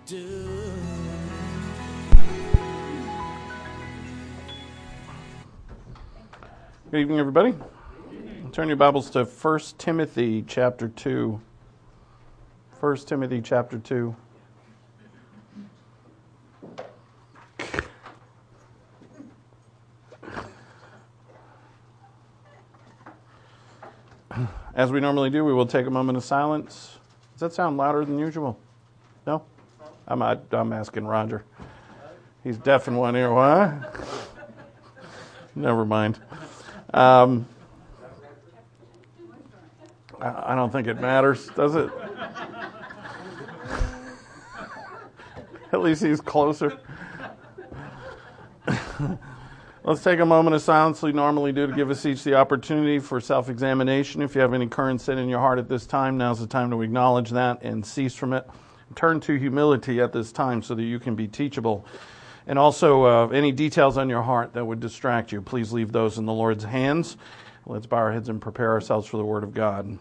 do. Good evening, everybody. Turn your Bibles to 1 Timothy chapter 2. 1 Timothy chapter 2. As we normally do, we will take a moment of silence. Does that sound louder than usual? No? I'm asking Roger. He's deaf in one ear. What? Never mind. I don't think it matters, does it? At least he's closer. Let's take a moment of silence we normally do to give us each the opportunity for self-examination. If you have any current sin in your heart at this time, now's the time to acknowledge that and cease from it. Turn to humility at this time so that you can be teachable. And also, any details on your heart that would distract you, please leave those in the Lord's hands. Let's bow our heads and prepare ourselves for the Word of God.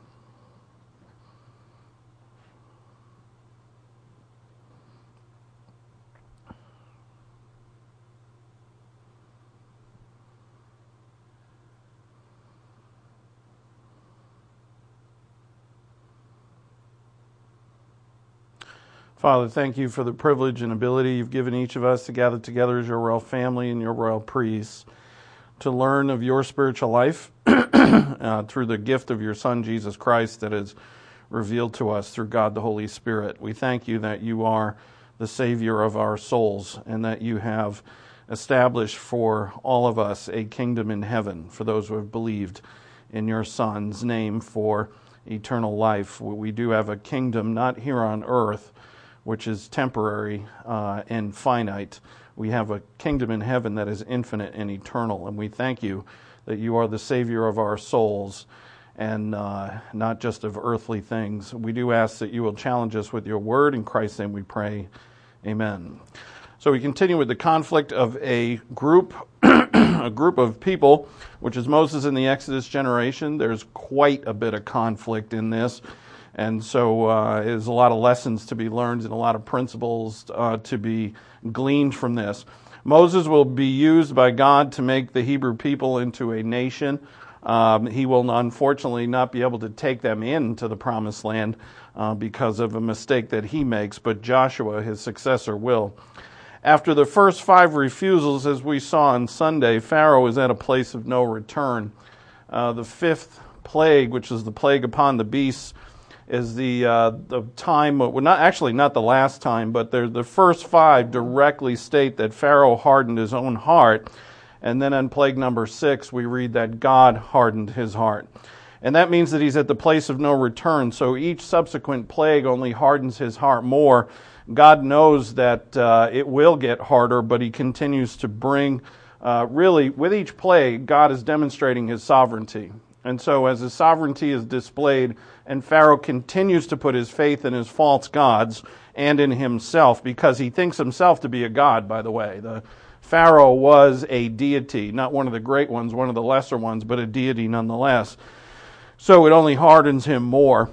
Father, thank you for the privilege and ability you've given each of us to gather together as your royal family and your royal priests to learn of your spiritual life through the gift of your Son, Jesus Christ, that is revealed to us through God the Holy Spirit. We thank you that you are the Savior of our souls and that you have established for all of us a kingdom in heaven for those who have believed in your Son's name for eternal life. We do have a kingdom not here on earth, which is temporary and finite. We have a kingdom in heaven that is infinite and eternal, and we thank you that you are the Savior of our souls and not just of earthly things. We do ask that you will challenge us with your word. In Christ's name we pray. Amen. So we continue with the conflict of a group of people, which is Moses and the Exodus generation. There's quite a bit of conflict in this. And so there's a lot of lessons to be learned and a lot of principles to be gleaned from this. Moses will be used by God to make the Hebrew people into a nation. He will unfortunately not be able to take them into the promised land because of a mistake that he makes, but Joshua, his successor, will. After the first 5 refusals, as we saw on Sunday, Pharaoh is at a place of no return. The 5th plague, which is the plague upon the beasts, is the time, well, not the last time, but the first 5 directly state that Pharaoh hardened his own heart. And then on plague number 6, we read that God hardened his heart. And that means that he's at the place of no return. So each subsequent plague only hardens his heart more. God knows that it will get harder, but he continues to bring, really, with each plague, God is demonstrating his sovereignty. And so as his sovereignty is displayed, and Pharaoh continues to put his faith in his false gods and in himself, because he thinks himself to be a god, by the way. The Pharaoh was a deity, not one of the great ones, one of the lesser ones, but a deity nonetheless. So it only hardens him more.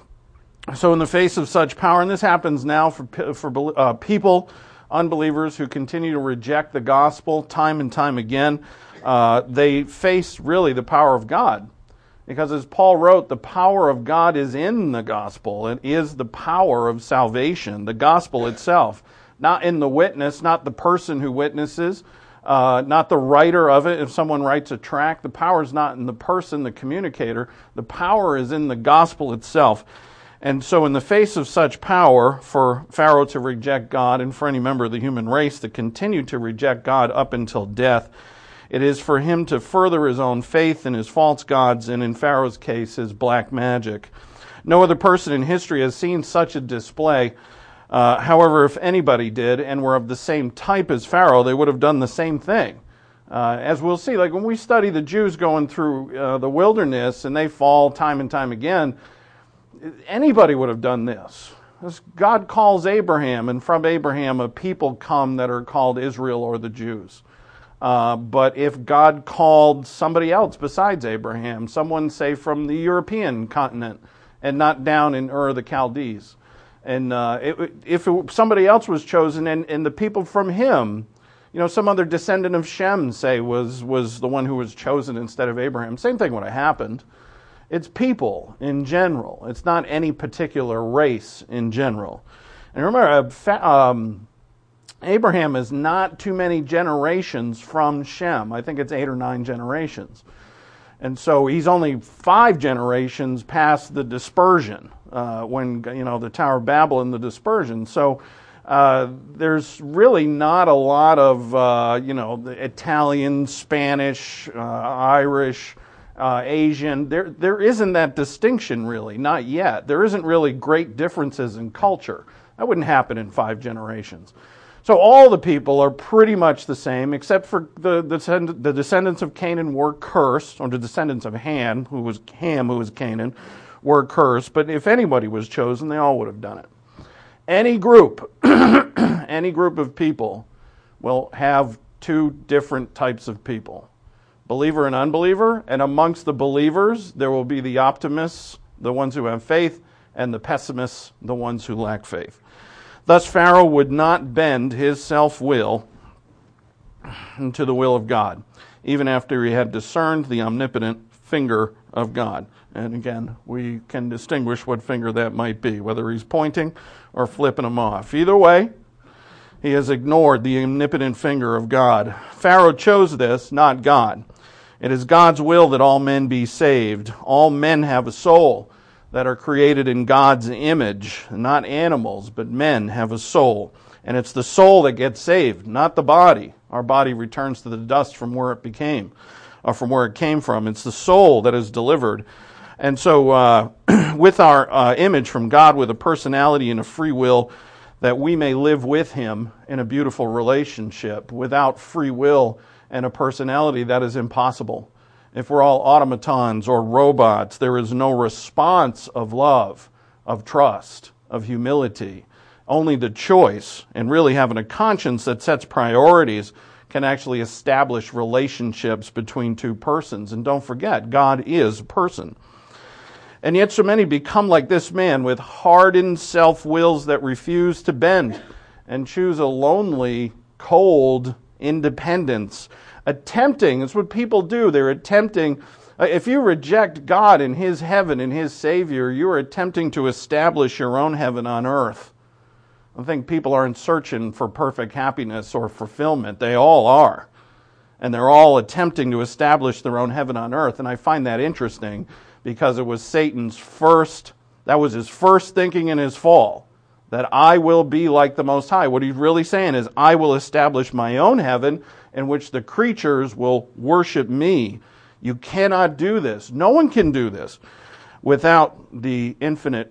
So in the face of such power, and this happens now for people, unbelievers who continue to reject the gospel time and time again, they face really the power of God. Because as Paul wrote, the power of God is in the gospel. It is the power of salvation, the gospel itself. Not in the witness, not the person who witnesses, not the writer of it. If someone writes a tract, the power is not in the person, the communicator. The power is in the gospel itself. And so in the face of such power, for Pharaoh to reject God and for any member of the human race to continue to reject God up until death, it is for him to further his own faith in his false gods, and in Pharaoh's case, his black magic. No other person in history has seen such a display. However, if anybody did and were of the same type as Pharaoh, they would have done the same thing. As we'll see, like when we study the Jews going through the wilderness and they fall time and time again, anybody would have done this. God calls Abraham, and from Abraham a people come that are called Israel or the Jews. But if God called somebody else besides Abraham, someone, say, from the European continent and not down in Ur of the Chaldees, And if somebody else was chosen, and the people from him, some other descendant of Shem, say, was the one who was chosen instead of Abraham, same thing would have happened. It's people in general. It's not any particular race in general. And remember, Abraham is not too many generations from Shem. I think it's 8 or 9 generations. And so he's only 5 generations past the dispersion, when, the Tower of Babel and the dispersion. So there's really not a lot of, the Italian, Spanish, Irish, Asian. There isn't that distinction really, not yet. There isn't really great differences in culture. That wouldn't happen in 5 generations. So all the people are pretty much the same, except for the descendants of Canaan were cursed, or the descendants of Ham, who was Canaan, were cursed. But if anybody was chosen, they all would have done it. Any group, any group of people will have 2 different types of people, believer and unbeliever. And amongst the believers, there will be the optimists, the ones who have faith, and the pessimists, the ones who lack faith. Thus Pharaoh would not bend his self-will to the will of God, even after he had discerned the omnipotent finger of God. And again, we can distinguish what finger that might be, whether he's pointing or flipping them off. Either way, he has ignored the omnipotent finger of God. Pharaoh chose this, not God. It is God's will that all men be saved. All men have a soul, that are created in God's image. Not animals, but men have a soul. And it's the soul that gets saved, not the body. Our body returns to the dust from where it came from. It's the soul that is delivered. And so with our image from God, with a personality and a free will, that we may live with him in a beautiful relationship. Without free will and a personality, that is impossible. If we're all automatons or robots, there is no response of love, of trust, of humility. Only the choice and really having a conscience that sets priorities can actually establish relationships between 2 persons. And don't forget, God is a person. And yet so many become like this man with hardened self-wills that refuse to bend and choose a lonely, cold independence. Attempting, it's what people do. They're attempting, if you reject God and his heaven and his Savior, you are attempting to establish your own heaven on earth. I think people aren't searching for perfect happiness or fulfillment. They all are. And they're all attempting to establish their own heaven on earth. And I find that interesting because it was Satan's that was his first thinking in his fall. That I will be like the Most High. What he's really saying is, I will establish my own heaven in which the creatures will worship me. You cannot do this. No one can do this without the infinite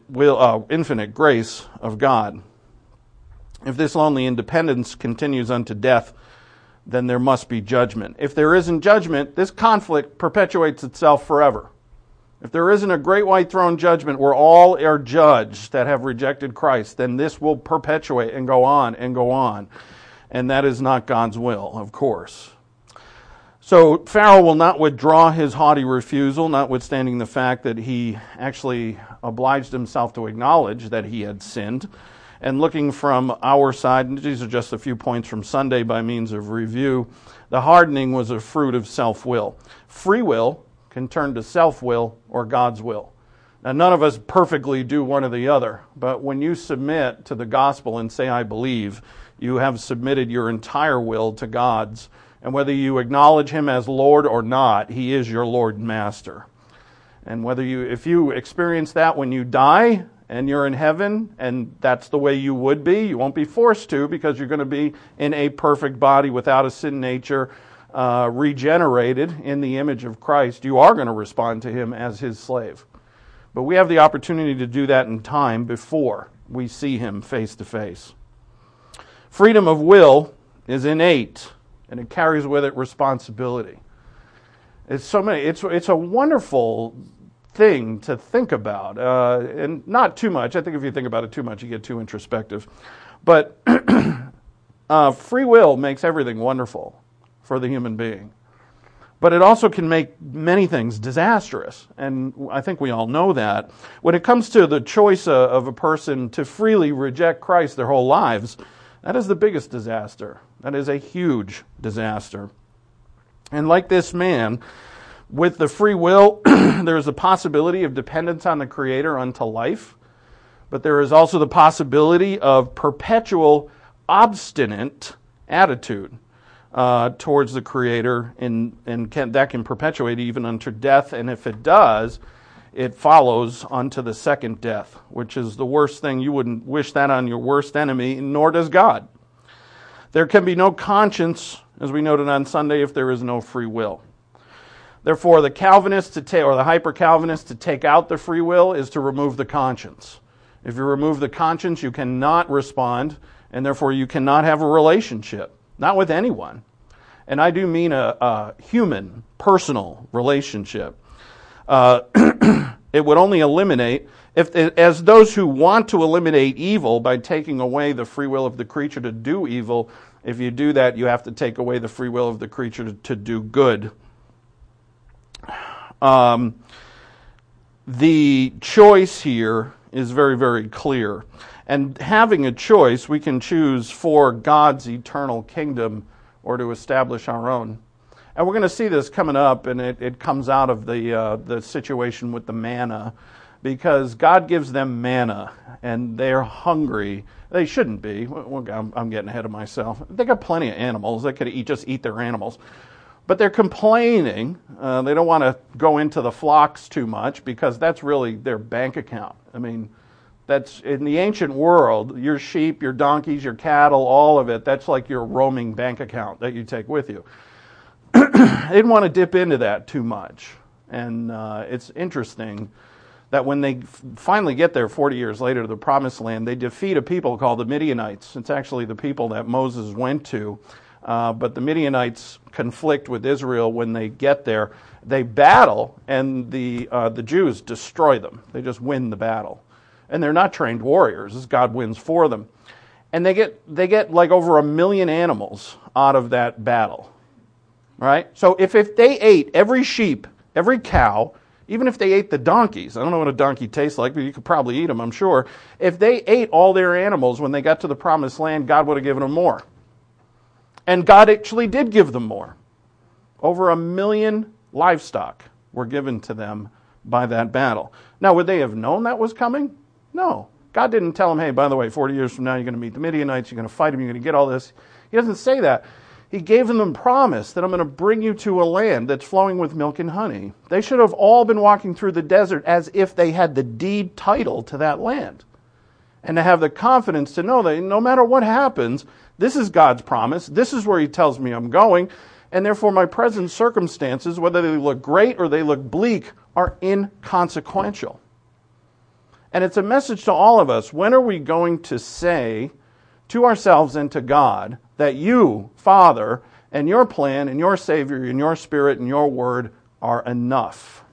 grace of God. If this lonely independence continues unto death, then there must be judgment. If there isn't judgment, this conflict perpetuates itself forever. If there isn't a great white throne judgment where all are judged that have rejected Christ, then this will perpetuate and go on and go on. And that is not God's will, of course. So Pharaoh will not withdraw his haughty refusal, notwithstanding the fact that he actually obliged himself to acknowledge that he had sinned. And looking from our side, and these are just a few points from Sunday by means of review, the hardening was a fruit of self-will. Free will can turn to self-will or God's will. Now, none of us perfectly do one or the other, but when you submit to the gospel and say, I believe, you have submitted your entire will to God's. And whether you acknowledge him as Lord or not, he is your Lord and Master. And if you experience that when you die and you're in heaven, and that's the way you would be, you won't be forced to because you're going to be in a perfect body without a sin nature, regenerated in the image of Christ, you are going to respond to him as his slave. But we have the opportunity to do that in time before we see him face to face. Freedom of will is innate, and it carries with it responsibility. It's a wonderful thing to think about, and not too much. I think if you think about it too much, you get too introspective. But free will makes everything wonderful for the human being. But it also can make many things disastrous, and I think we all know that. When it comes to the choice of a person to freely reject Christ their whole lives, that is the biggest disaster. That is a huge disaster. And like this man, with the free will, there is a possibility of dependence on the Creator unto life, but there is also the possibility of perpetual obstinate attitude towards the Creator, and that can perpetuate even unto death. And if it does, it follows unto the second death, which is the worst thing. You wouldn't wish that on your worst enemy, nor does God. There can be no conscience, as we noted on Sunday, if there is no free will. Therefore, the Calvinist or the hyper-Calvinist to take out the free will is to remove the conscience. If you remove the conscience, you cannot respond, and therefore you cannot have a relationship, not with anyone. And I do mean a human, personal relationship. It would only eliminate, as those who want to eliminate evil by taking away the free will of the creature to do evil, if you do that, you have to take away the free will of the creature to do good. The choice here is very, very clear. And having a choice, we can choose for God's eternal kingdom or to establish our own. And we're going to see this coming up, and it comes out of the situation with the manna, because God gives them manna, and they're hungry. They shouldn't be. I'm getting ahead of myself. They got plenty of animals. They could just eat their animals. But they're complaining. They don't want to go into the flocks too much because that's really their bank account. I mean, that's in the ancient world, your sheep, your donkeys, your cattle, all of it, that's like your roaming bank account that you take with you. They didn't want to dip into that too much. And it's interesting that when they finally get there 40 years later to the Promised Land, they defeat a people called the Midianites. It's actually the people that Moses went to. But the Midianites conflict with Israel when they get there. They battle, and the Jews destroy them. They just win the battle. And they're not trained warriors. God wins for them. And they get like over 1 million animals out of that battle. Right? So if they ate every sheep, every cow, even if they ate the donkeys, I don't know what a donkey tastes like, but you could probably eat them, I'm sure. If they ate all their animals when they got to the Promised Land, God would have given them more. And God actually did give them more. Over 1 million livestock were given to them by that battle. Now, would they have known that was coming? No. God didn't tell them, hey, by the way, 40 years from now, you're going to meet the Midianites, you're going to fight them, you're going to get all this. He doesn't say that. He gave them the promise that I'm going to bring you to a land that's flowing with milk and honey. They should have all been walking through the desert as if they had the deed title to that land. And to have the confidence to know that no matter what happens, this is God's promise. This is where He tells me I'm going. And therefore my present circumstances, whether they look great or they look bleak, are inconsequential. And it's a message to all of us. When are we going to say to ourselves and to God that you, Father, and your plan, and your Savior, and your Spirit, and your Word are enough?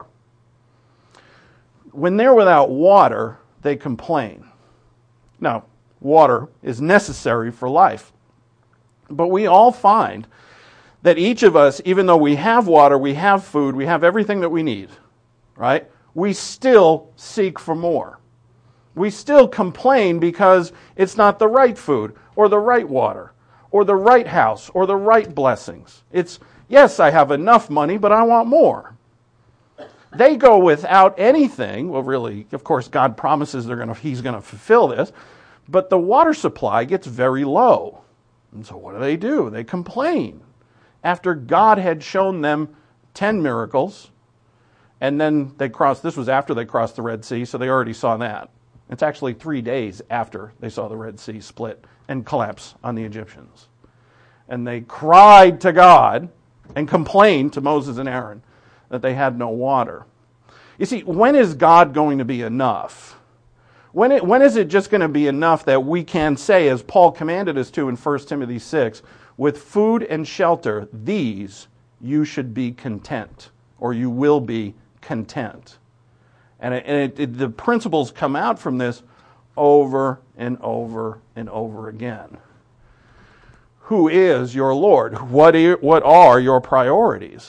When they're without water, they complain. Now, water is necessary for life. But we all find that each of us, even though we have water, we have food, we have everything that we need, right? We still seek for more. We still complain because it's not the right food, or the right water, or the right house, or the right blessings. It's, yes, I have enough money, but I want more. They go without anything. Well, really, of course, God promises He's going to fulfill this. But the water supply gets very low. And so what do? They complain. After God had shown them 10 miracles, and then this was after they crossed the Red Sea, so they already saw that. It's actually 3 days after they saw the Red Sea split and collapse on the Egyptians. And they cried to God and complained to Moses and Aaron that they had no water. You see, when is God going to be enough? When is it just going to be enough that we can say, as Paul commanded us to in 1 Timothy 6, with food and shelter, these you should be content, or you will be content. And the principles come out from this over and over and over again. Who is your Lord? What are your priorities?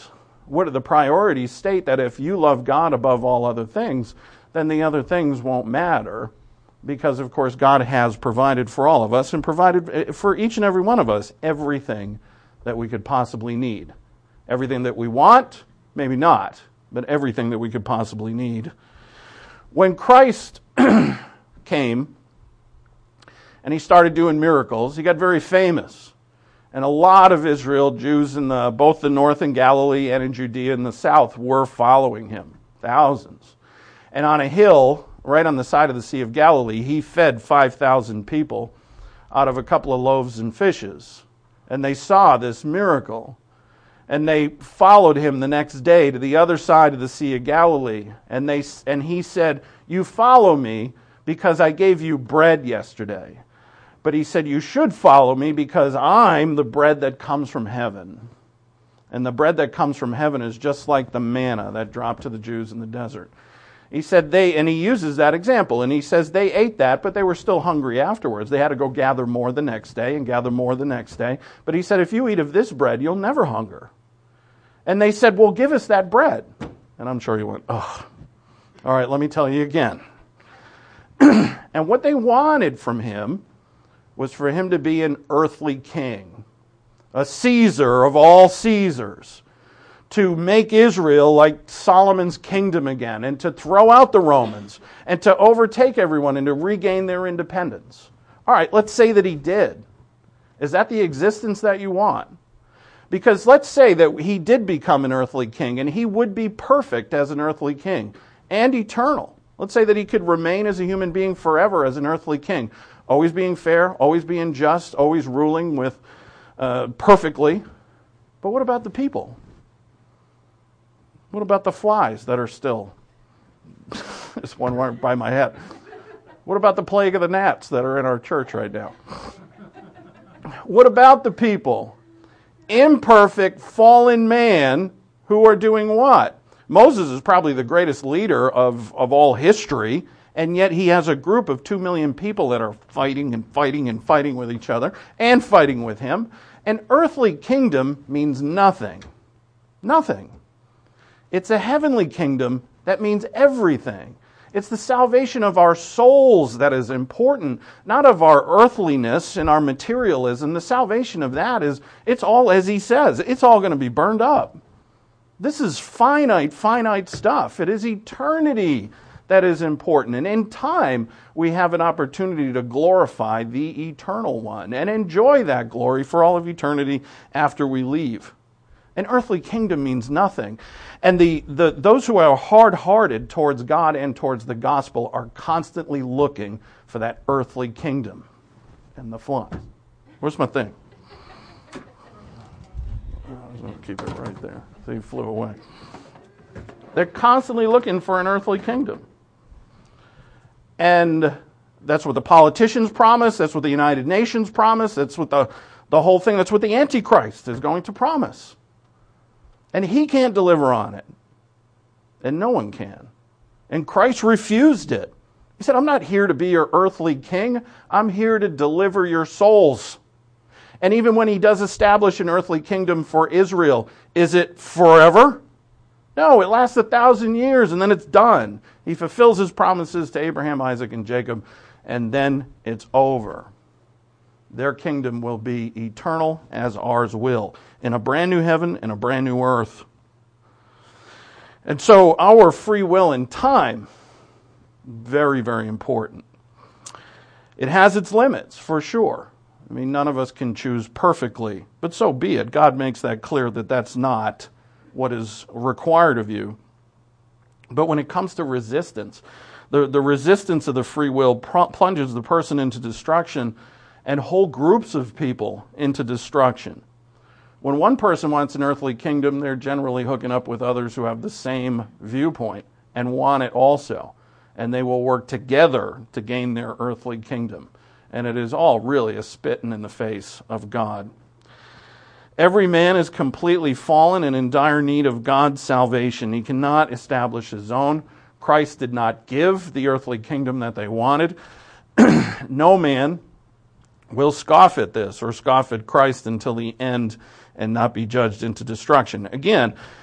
what are the priorities state that if you love God above all other things, then the other things won't matter, because of course God has provided for all of us and provided for each and every one of us everything that we could possibly need. Everything that we want, maybe not, but everything that we could possibly need. When Christ came and he started doing miracles, he got very famous. And a lot of Israel, Jews in both the north in Galilee and in Judea in the south, were following him. Thousands. And on a hill, right on the side of the Sea of Galilee, he fed 5,000 people out of a couple of loaves and fishes. And they saw this miracle. And they followed him the next day to the other side of the Sea of Galilee. And he said, "You follow me because I gave you bread yesterday." But he said, "You should follow me because I'm the bread that comes from heaven." And the bread that comes from heaven is just like the manna that dropped to the Jews in the desert. He said and he uses that example, and he says they ate that, but they were still hungry afterwards. They had to go gather more the next day and gather more the next day. But he said, "If you eat of this bread, you'll never hunger." And they said, "Well, give us that bread." And I'm sure he went, "Oh, all right, let me tell you again." And what they wanted from him was for him to be an earthly king, a Caesar of all Caesars, to make Israel like Solomon's kingdom again, and to throw out the Romans, and to overtake everyone, and to regain their independence. All right, let's say that he did. Is that the existence that you want? Because let's say that he did become an earthly king, and he would be perfect as an earthly king, and eternal. Let's say that he could remain as a human being forever as an earthly king, always being fair, always being just, always ruling with perfectly. But what about the people? What about the flies that are still? There's one right by my head. What about the plague of the gnats that are in our church right now? What about the people? Imperfect, fallen man who are doing what? Moses is probably the greatest leader of all history, and yet he has a group of 2 million people that are fighting and fighting and fighting with each other and fighting with him. An earthly kingdom means nothing. Nothing. It's a heavenly kingdom that means everything. It's the salvation of our souls that is important, not of our earthliness and our materialism. The salvation of that is, it's all as he says. It's all going to be burned up. This is finite stuff. It is eternity that is important. And in time, we have an opportunity to glorify the eternal one and enjoy that glory for all of eternity after we leave. An earthly kingdom means nothing. And those who are hard-hearted towards God and towards the gospel are constantly looking for that earthly kingdom. And the flies. Where's my thing? I was going to keep it right there. So he flew away. They're constantly looking for an earthly kingdom. And that's what the politicians promise. That's what the United Nations promise. That's what the whole thing, that's what the Antichrist is going to promise. And he can't deliver on it. And no one can. And Christ refused it. He said, "I'm not here to be your earthly king. I'm here to deliver your souls." And even when he does establish an earthly kingdom for Israel, is it forever? No, it lasts 1,000 years and then it's done. He fulfills his promises to Abraham, Isaac, and Jacob, and then it's over. Their kingdom will be eternal as ours will, in a brand new heaven and a brand new earth. And so our free will in time, very, very important. It has its limits, for sure. I mean, none of us can choose perfectly, but so be it. God makes that clear that that's not what is required of you. But when it comes to resistance, the resistance of the free will plunges the person into destruction and whole groups of people into destruction. When one person wants an earthly kingdom, they're generally hooking up with others who have the same viewpoint and want it also. And they will work together to gain their earthly kingdom. And it is all really a spitting in the face of God. Every man is completely fallen and in dire need of God's salvation. He cannot establish his own. Christ did not give the earthly kingdom that they wanted. No man will scoff at this or scoff at Christ until the end and not be judged into destruction. Again,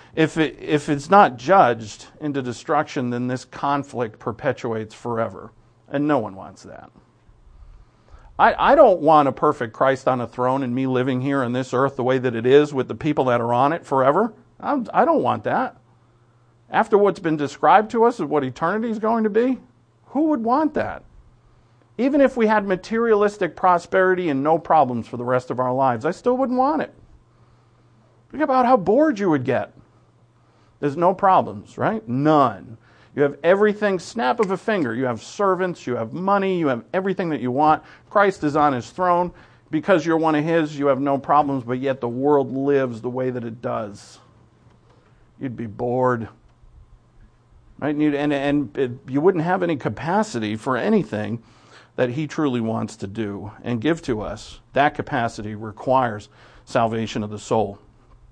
If it's not judged into destruction, then this conflict perpetuates forever. And no one wants that. I don't want a perfect Christ on a throne and me living here on this earth the way that it is with the people that are on it forever. I don't want that. After what's been described to us of what eternity is going to be, who would want that? Even if we had materialistic prosperity and no problems for the rest of our lives, I still wouldn't want it. Think about how bored you would get. There's no problems, right? None. You have everything, snap of a finger. You have servants, you have money, you have everything that you want. Christ is on his throne. Because you're one of his, you have no problems, but yet the world lives the way that it does. You'd be bored. Right? And you wouldn't have any capacity for anything that he truly wants to do and give to us. That capacity requires salvation of the soul.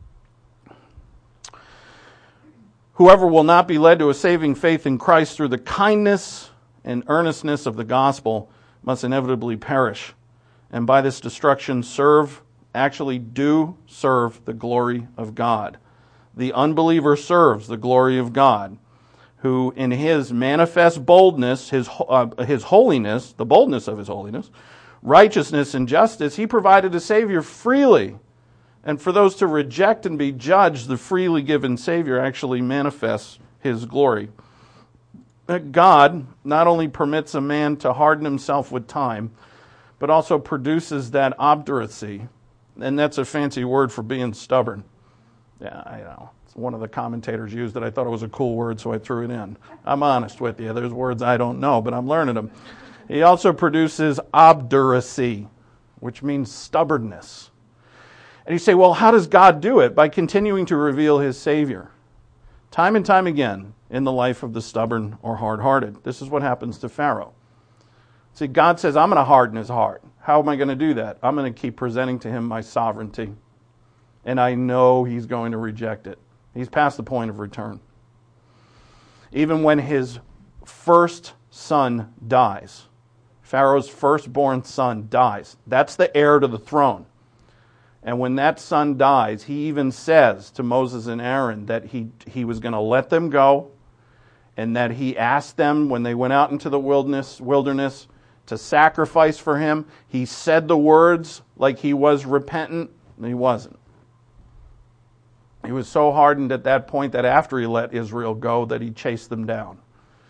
Whoever will not be led to a saving faith in Christ through the kindness and earnestness of the gospel must inevitably perish, and by this destruction do serve the glory of God. The unbeliever serves the glory of God, who in his manifest boldness, his holiness, the boldness of his holiness, righteousness and justice, he provided a Savior freely. And for those to reject and be judged, the freely given Savior actually manifests his glory. God not only permits a man to harden himself with time, but also produces that obduracy. And that's a fancy word for being stubborn. Yeah, I know. It's one of the commentators used it. I thought it was a cool word, so I threw it in. I'm honest with you. There's words I don't know, but I'm learning them. He also produces obduracy, which means stubbornness. And you say, well, how does God do it? By continuing to reveal his Savior. Time and time again in the life of the stubborn or hard-hearted. This is what happens to Pharaoh. See, God says, I'm going to harden his heart. How am I going to do that? I'm going to keep presenting to him my sovereignty. And I know he's going to reject it. He's past the point of return. Even when his first son dies, Pharaoh's firstborn son dies. That's the heir to the throne. And when that son dies, he even says to Moses and Aaron that he was going to let them go, and that he asked them when they went out into the wilderness to sacrifice for him. He said the words like he was repentant, and he wasn't. He was so hardened at that point that after he let Israel go, that he chased them down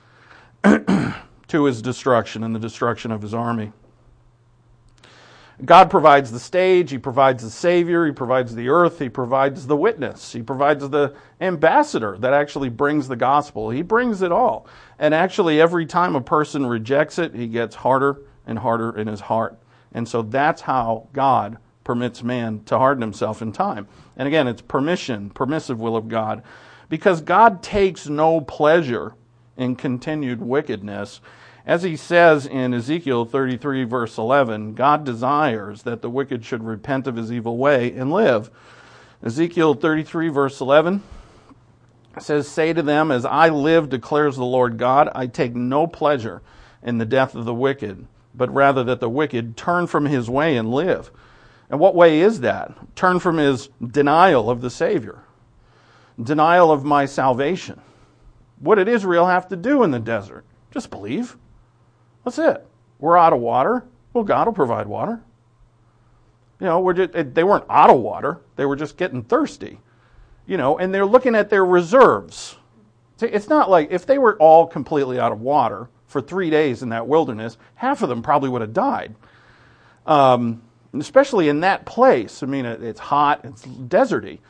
to his destruction and the destruction of his army. God provides the stage, he provides the Savior, he provides the earth, he provides the witness, he provides the ambassador that actually brings the gospel. He brings it all. And actually every time a person rejects it, he gets harder and harder in his heart. And so that's how God permits man to harden himself in time. And again, it's permissive will of God, because God takes no pleasure in continued wickedness. As he says in Ezekiel 33, verse 11, God desires that the wicked should repent of his evil way and live. Ezekiel 33, verse 11 says, "Say to them, as I live, declares the Lord God, I take no pleasure in the death of the wicked, but rather that the wicked turn from his way and live." And what way is that? Turn from his denial of the Savior, denial of my salvation. What did Israel have to do in the desert? Just believe. That's it. We're out of water. Well, God will provide water. You know, they weren't out of water. They were just getting thirsty. You know, and they're looking at their reserves. It's not like if they were all completely out of water for 3 days in that wilderness, half of them probably would have died. Especially in that place. I mean, it's hot, it's deserty.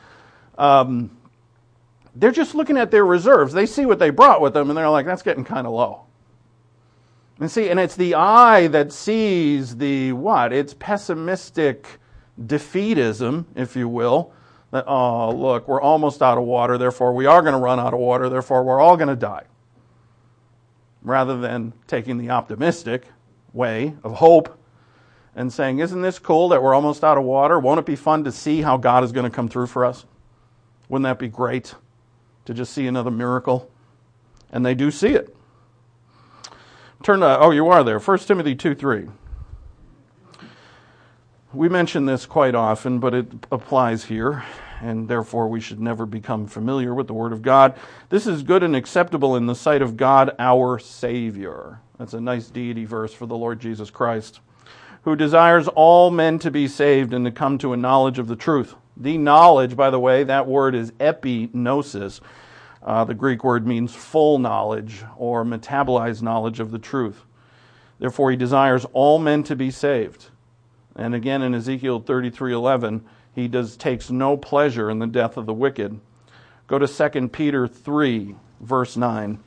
They're just looking at their reserves. They see what they brought with them, and they're like, that's getting kind of low. And see, and it's the eye that sees the what? It's pessimistic defeatism, if you will. That, oh, look, we're almost out of water, therefore we are going to run out of water, therefore we're all going to die. Rather than taking the optimistic way of hope and saying, isn't this cool that we're almost out of water? Won't it be fun to see how God is going to come through for us? Wouldn't that be great to just see another miracle? And they do see it. Turn to, you are there, 1 Timothy 2:3. We mention this quite often, but it applies here. and therefore we should never become familiar with the Word of God. This is good and acceptable in the sight of God, our Savior. That's a nice deity verse for the Lord Jesus Christ, who desires all men to be saved and to come to a knowledge of the truth. The knowledge, by the way, that word is epignosis. The Greek word means full knowledge or metabolized knowledge of the truth. Therefore, he desires all men to be saved. And again, in Ezekiel 33:11, he takes no pleasure in the death of the wicked. Go to 2 Peter 3, verse 9.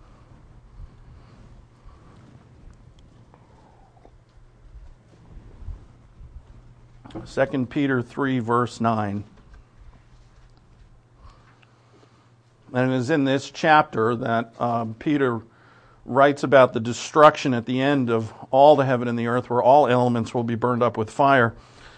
2 Peter 3, verse 9. And it is in this chapter that Peter writes about the destruction at the end of all the heaven and the earth, where all elements will be burned up with fire.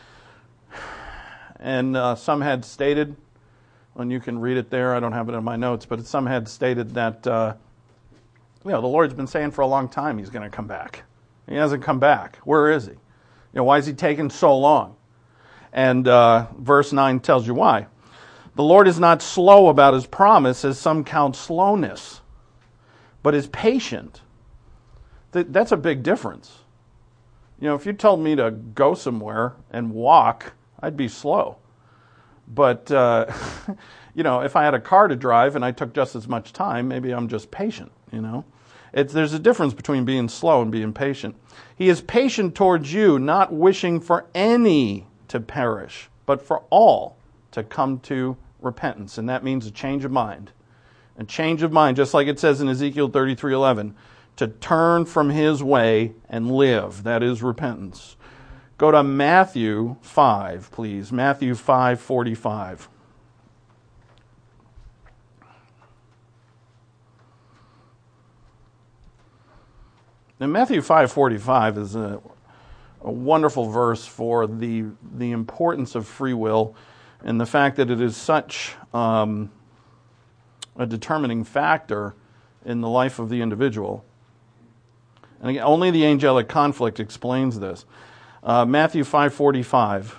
And some had stated, and you can read it there, I don't have it in my notes, but some had stated that the Lord's been saying for a long time he's going to come back. He hasn't come back. Where is he? Why is he taking so long? And verse 9 tells you why. The Lord is not slow about his promise, as some count slowness, but is patient. That's a big difference. If you told me to go somewhere and walk, I'd be slow. But, if I had a car to drive and I took just as much time, maybe I'm just patient, There's a difference between being slow and being patient. He is patient towards you, not wishing for any to perish, but for all to come to repentance. And that means a change of mind. A change of mind, just like it says in Ezekiel 33:11, to turn from his way and live. That is repentance. Go to Matthew 5, please. Matthew 5:45. And Matthew 5:45 is a wonderful verse for the importance of free will and the fact that it is such a determining factor in the life of the individual. And again, only the angelic conflict explains this. Matthew 5:45.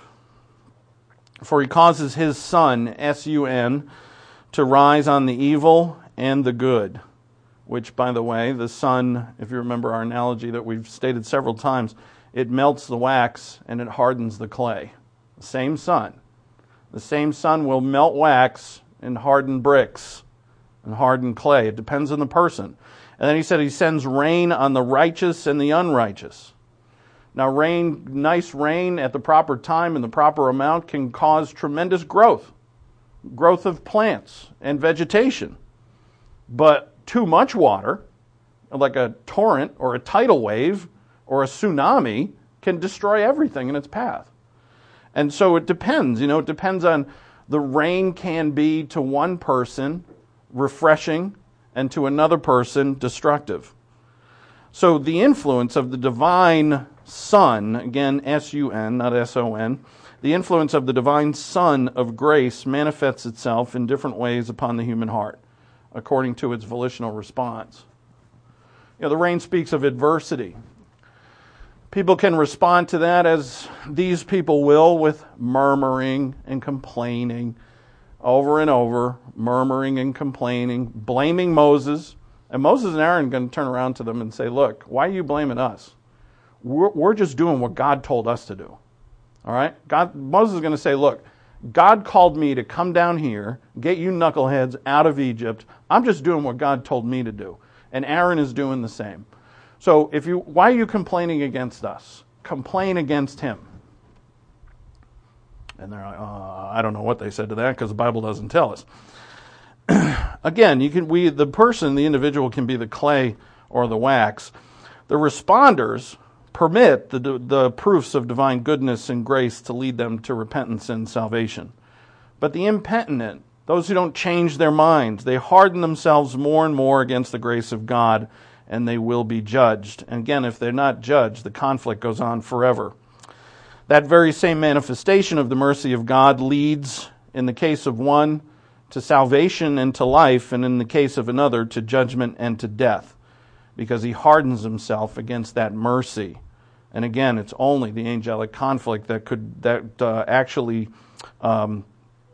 For he causes his sun, S-U-N, to rise on the evil and the good. Which, by the way, the sun, if you remember our analogy that we've stated several times, it melts the wax and it hardens the clay. The same sun. The same sun will melt wax and harden bricks and harden clay. It depends on the person. And then he said he sends rain on the righteous and the unrighteous. Now nice rain at the proper time and the proper amount can cause tremendous growth of plants and vegetation. But too much water, like a torrent or a tidal wave or a tsunami, can destroy everything in its path. And so it depends, it depends on the rain can be to one person refreshing and to another person destructive. So the influence of the divine Son, again S-U-N, not S-O-N, the influence of the divine Son of grace manifests itself in different ways upon the human heart, according to its volitional response. The rain speaks of adversity. People can respond to that as these people will, with murmuring and complaining over and over, murmuring and complaining, blaming Moses. And Moses and Aaron are going to turn around to them and say, look, why are you blaming us? We're just doing what God told us to do. All right? Moses is going to say, look, God called me to come down here, get you knuckleheads out of Egypt. I'm just doing what God told me to do. And Aaron is doing the same. So why are you complaining against us? Complain against him. And they're like, I don't know what they said to that because the Bible doesn't tell us. Again, the individual can be the clay or the wax. The responders permit the proofs of divine goodness and grace to lead them to repentance and salvation. But the impenitent, those who don't change their minds, they harden themselves more and more against the grace of God, and they will be judged. And again, if they're not judged, the conflict goes on forever. That very same manifestation of the mercy of God leads, in the case of one, to salvation and to life, and in the case of another, to judgment and to death, because he hardens himself against that mercy. And again, it's only the angelic conflict that actually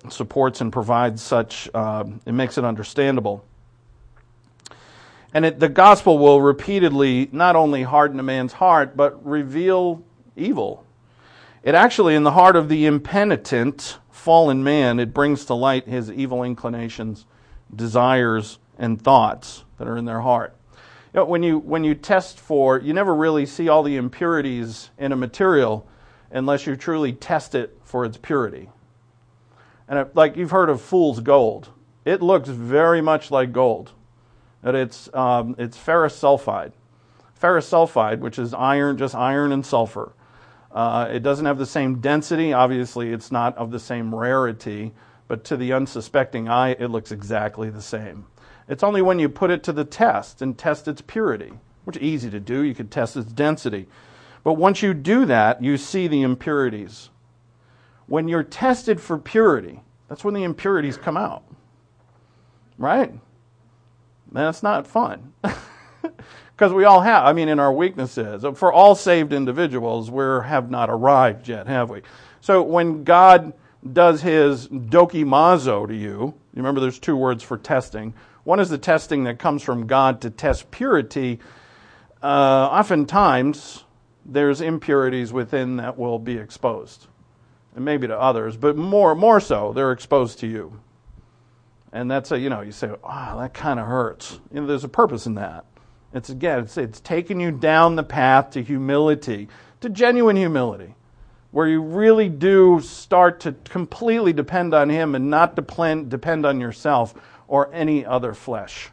supports and provides such, it makes it understandable. And the gospel will repeatedly not only harden a man's heart, but reveal evil. It actually, in the heart of the impenitent, fallen man, it brings to light his evil inclinations, desires, and thoughts that are in their heart. You know, when you test for, you never really see all the impurities in a material unless you truly test it for its purity. And like you've heard of fool's gold. It looks very much like gold. But it's ferrous sulfide. Ferrous sulfide, which is iron, just iron and sulfur. It doesn't have the same density. Obviously, it's not of the same rarity. But to the unsuspecting eye, it looks exactly the same. It's only when you put it to the test and test its purity, which is easy to do. You could test its density. But once you do that, you see the impurities. When you're tested for purity, that's when the impurities come out. Right? That's not fun. Because we all have, in our weaknesses. For all saved individuals, we have not arrived yet, have we? So when God does his dokimazo to you remember there's two words for testing. One is the testing that comes from God to test purity. Oftentimes, there's impurities within that will be exposed. And maybe to others, but more so, they're exposed to you. And that's you say, that kind of hurts. There's a purpose in that. It's taking you down the path to humility, to genuine humility, where you really do start to completely depend on Him and not depend on yourself or any other flesh.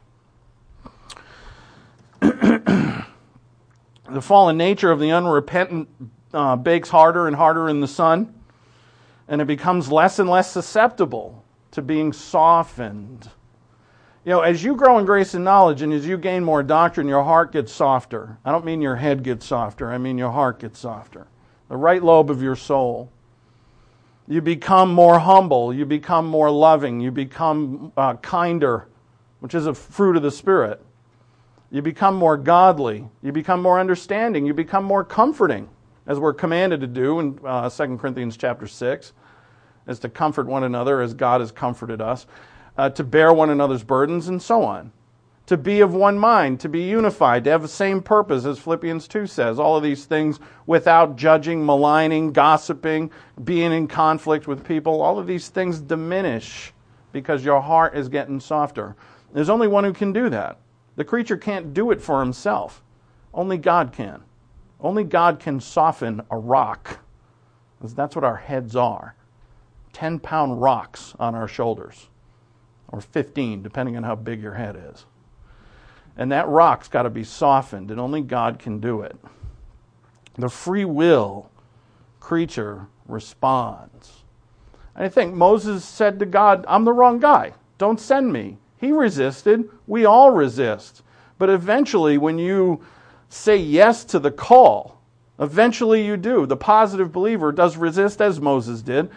The fallen nature of the unrepentant bakes harder and harder in the sun, and it becomes less and less susceptible to being softened. As you grow in grace and knowledge and as you gain more doctrine, your heart gets softer. I don't mean your head gets softer. I mean your heart gets softer. The right lobe of your soul. You become more humble. You become more loving. You become kinder, which is a fruit of the Spirit. You become more godly. You become more understanding. You become more comforting, as we're commanded to do in 2 Corinthians chapter 6, is to comfort one another as God has comforted us, to bear one another's burdens, and so on. To be of one mind, to be unified, to have the same purpose, as Philippians 2 says. All of these things without judging, maligning, gossiping, being in conflict with people. All of these things diminish because your heart is getting softer. There's only one who can do that. The creature can't do it for himself. Only God can. Only God can soften a rock. Because that's what our heads are. 10-pound rocks on our shoulders. Or 15, depending on how big your head is. And that rock's got to be softened, and only God can do it. The free will creature responds. And I think Moses said to God, I'm the wrong guy. Don't send me. He resisted. We all resist. But eventually, when you say yes to the call, eventually you do. The positive believer does resist as Moses did.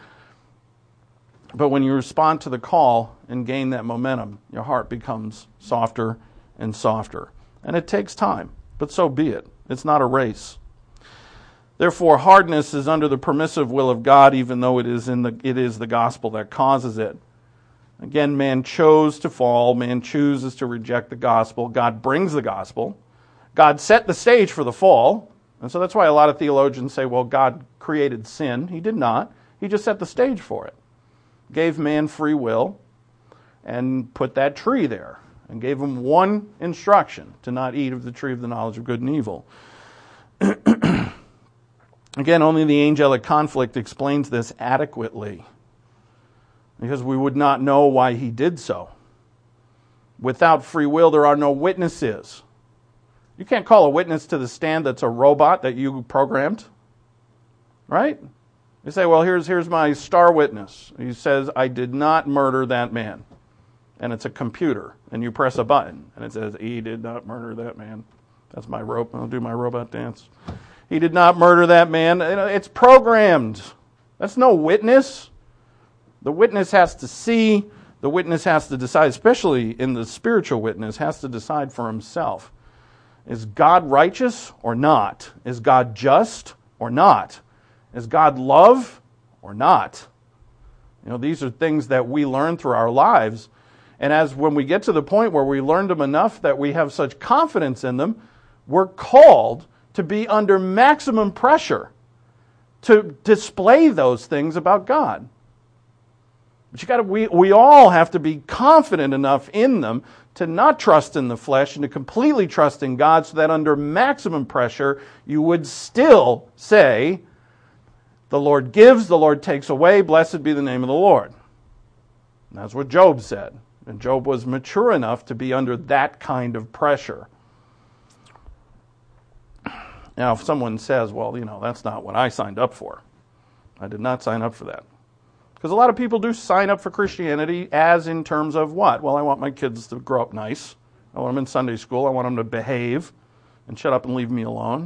But when you respond to the call and gain that momentum, your heart becomes softer and softer. And it takes time, but so be it. It's not a race. Therefore, hardness is under the permissive will of God, even though it is the gospel that causes it. Again, man chose to fall. Man chooses to reject the gospel. God brings the gospel. God set the stage for the fall. And so that's why a lot of theologians say, well, God created sin. He did not. He just set the stage for it. Gave man free will and put that tree there and gave him one instruction, to not eat of the tree of the knowledge of good and evil. Again, only the angelic conflict explains this adequately, because we would not know why he did so. Without free will, there are no witnesses. You can't call a witness to the stand that's a robot that you programmed, right? You say, well, here's my star witness. He says, I did not murder that man. And it's a computer. And you press a button. And it says, he did not murder that man. That's my rope. I'll do my robot dance. He did not murder that man. It's programmed. That's no witness. The witness has to see. The witness has to decide, especially in the spiritual witness, has to decide for himself. Is God righteous or not? Is God just or not? Is God love or not? These are things that we learn through our lives. And when we get to the point where we learned them enough that we have such confidence in them, we're called to be under maximum pressure to display those things about God. But we all have to be confident enough in them to not trust in the flesh and to completely trust in God, so that under maximum pressure you would still say, the Lord gives, the Lord takes away, blessed be the name of the Lord. And that's what Job said. And Job was mature enough to be under that kind of pressure. Now, if someone says, well, that's not what I signed up for. I did not sign up for that. Because a lot of people do sign up for Christianity as in terms of what? Well, I want my kids to grow up nice. I want them in Sunday school. I want them to behave and shut up and leave me alone.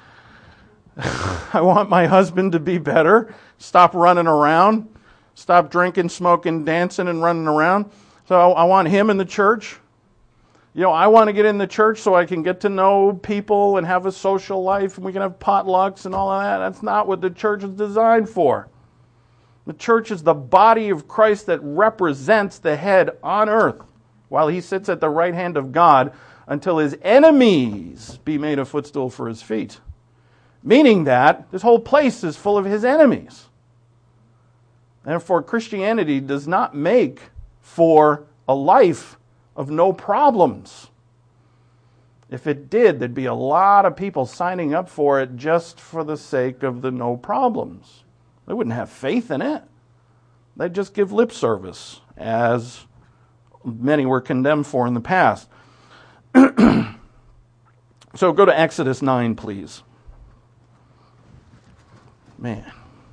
I want my husband to be better, stop running around, stop drinking, smoking, dancing, and running around. So I want him in the church. I want to get in the church so I can get to know people and have a social life, and we can have potlucks and all of that. That's not what the church is designed for. The church is the body of Christ that represents the head on earth, while he sits at the right hand of God until his enemies be made a footstool for his feet. Meaning that this whole place is full of his enemies. Therefore, Christianity does not make for a life of no problems. If it did, there'd be a lot of people signing up for it just for the sake of the no problems. They wouldn't have faith in it. They'd just give lip service, as many were condemned for in the past. So go to Exodus 9, please. Man.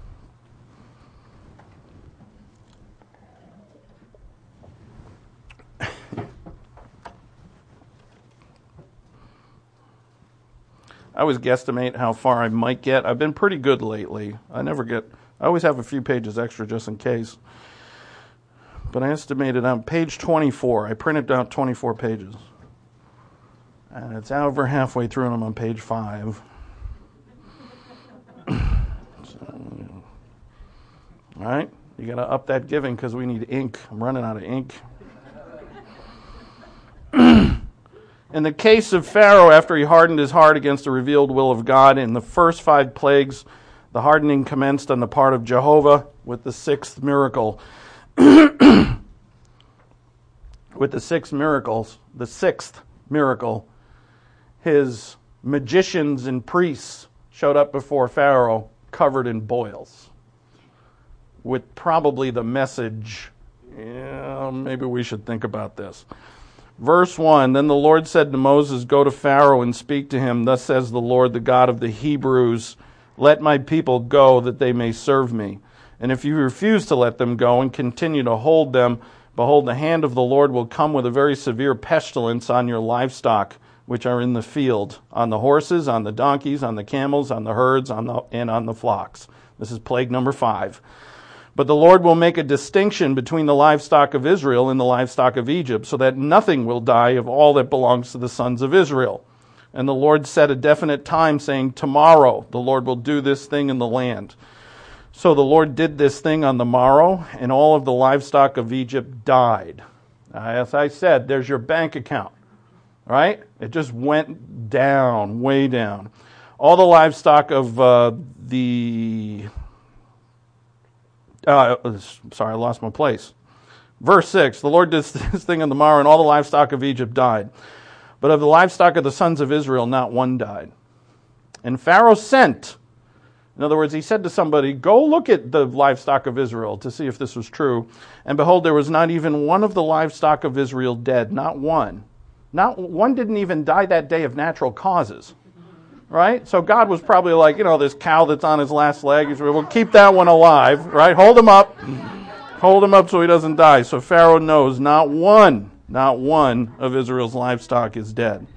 I always guesstimate how far I might get. I've been pretty good lately. I always have a few pages extra just in case. But I estimated on page 24. I printed out 24 pages. And it's over halfway through and I'm on page 5. All right, you got to up that giving because we need ink. I'm running out of ink. In the case of Pharaoh, after he hardened his heart against the revealed will of God, in the first 5 plagues, the hardening commenced on the part of Jehovah with the 6th miracle. With the 6 miracles, the 6th miracle, his magicians and priests showed up before Pharaoh covered in boils, with probably the message, maybe we should think about this. Verse 1, then the Lord said to Moses, go to Pharaoh and speak to him. Thus says the Lord, the God of the Hebrews, let my people go that they may serve me. And if you refuse to let them go and continue to hold them, behold, the hand of the Lord will come with a very severe pestilence on your livestock, which are in the field, on the horses, on the donkeys, on the camels, on the herds, and on the flocks. This is plague number 5. But the Lord will make a distinction between the livestock of Israel and the livestock of Egypt, so that nothing will die of all that belongs to the sons of Israel. And the Lord set a definite time, saying, tomorrow the Lord will do this thing in the land. So the Lord did this thing on the morrow, and all of the livestock of Egypt died. As I said, there's your bank account, right? It just went down, way down. All the livestock of sorry, I lost my place. Verse 6, the Lord did this thing on the morrow, and all the livestock of Egypt died. But of the livestock of the sons of Israel, not one died. And Pharaoh sent, in other words, he said to somebody, go look at the livestock of Israel to see if this was true. And behold, there was not even one of the livestock of Israel dead, not one. Not one didn't even die that day of natural causes. Right? So God was probably like, this cow that's on his last leg. He's like, well, keep that one alive, right? Hold him up. Hold him up so he doesn't die. So Pharaoh knows not one of Israel's livestock is dead.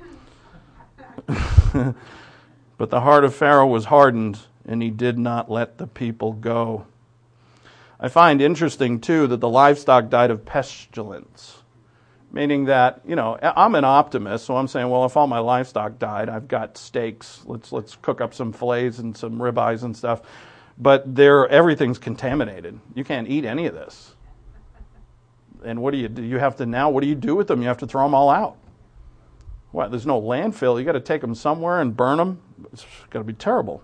But the heart of Pharaoh was hardened, and he did not let the people go. I find interesting, too, that the livestock died of pestilence. Meaning that, I'm an optimist, so I'm saying, well, if all my livestock died, I've got steaks. Let's cook up some fillets and some ribeyes and stuff. but everything's contaminated. You can't eat any of this. And what do? You have to now, what do you do with them? You have to throw them all out. What? There's no landfill. You got to take them somewhere and burn them. It's got to be terrible.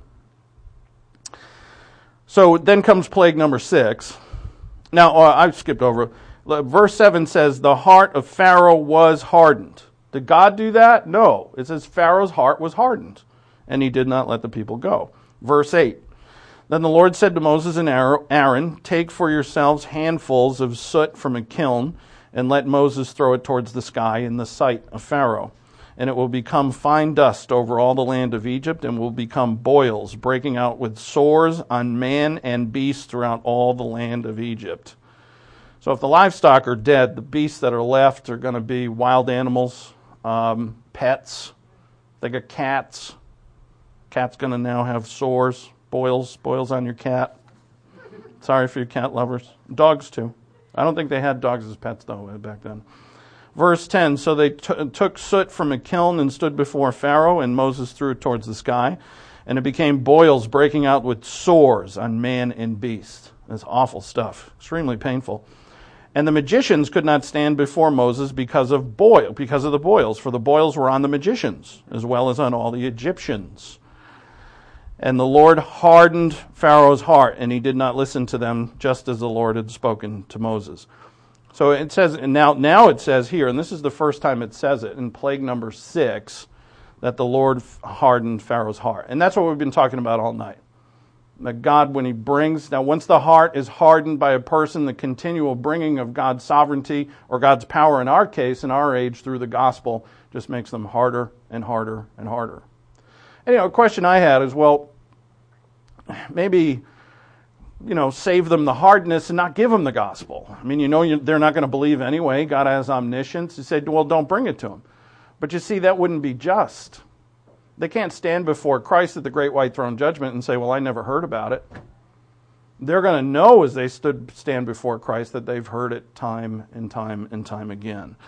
So then comes plague number 6. Now, I skipped over. Verse 7 says, the heart of Pharaoh was hardened. Did God do that? No. It says Pharaoh's heart was hardened, and he did not let the people go. Verse 8. Then the Lord said to Moses and Aaron, take for yourselves handfuls of soot from a kiln, and let Moses throw it towards the sky in the sight of Pharaoh. And it will become fine dust over all the land of Egypt, and will become boils, breaking out with sores on man and beast throughout all the land of Egypt. So if the livestock are dead, the beasts that are left are going to be wild animals, pets. Think of cats. Cat's going to now have sores, boils on your cat. Sorry for you cat lovers. Dogs too. I don't think they had dogs as pets though back then. Verse 10, so they took soot from a kiln and stood before Pharaoh, and Moses threw it towards the sky, and it became boils breaking out with sores on man and beast. That's awful stuff, extremely painful. And the magicians could not stand before Moses because of the boils, for the boils were on the magicians, as well as on all the Egyptians. And the Lord hardened Pharaoh's heart, and he did not listen to them, just as the Lord had spoken to Moses. So it says, and now it says here, and this is the first time it says it, in plague number 6, that the Lord hardened Pharaoh's heart. And that's what we've been talking about all night. That God, when he brings, now once the heart is hardened by a person, the continual bringing of God's sovereignty, or God's power in our case, in our age, through the gospel, just makes them harder and harder and harder. And a question I had is, well, maybe, save them the hardness and not give them the gospel. I mean, they're not going to believe anyway. God has omniscience. He said, well, don't bring it to them. But you see, that wouldn't be just. They can't stand before Christ at the great white throne judgment and say, well, I never heard about it. They're going to know as they stand before Christ that they've heard it time and time and time again.